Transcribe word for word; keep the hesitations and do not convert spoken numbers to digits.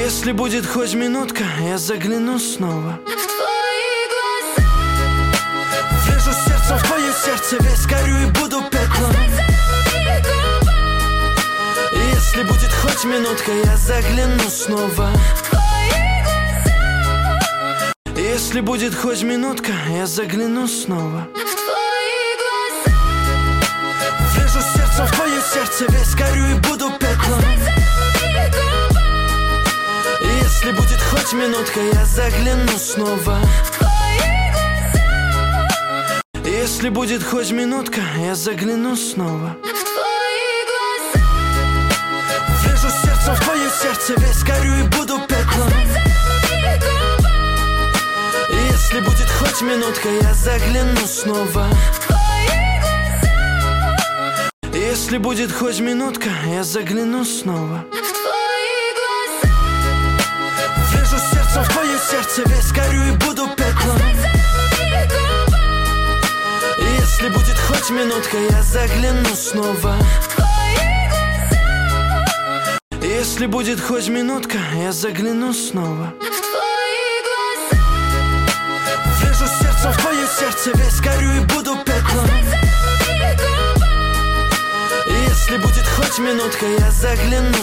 Если будет хоть минутка, я загляну снова. Врежу сердцем в твое сердце, весь горю и буду пеплом. Если будет хоть минутка, я загляну снова. Если будет хоть минутка, я загляну снова. Врежу сердцем в твое сердце, весь горю и буду пеплом. Если будет хоть минутка, я загляну снова. Если будет хоть минутка, я загляну снова. Врежу сердцем в твое сердце, весь горю и буду пеплом. Если будет хоть минутка, я загляну снова. Если будет хоть минутка, я загляну снова. Врежу сердцем в твое сердце, весь горю и буду пеплом. Если будет хоть минутка, я загляну снова. Если будет хоть минутка, я загляну снова. Врежу сердцем в твое сердце, весь горю и буду пеплом. Если будет хоть минутка, я загляну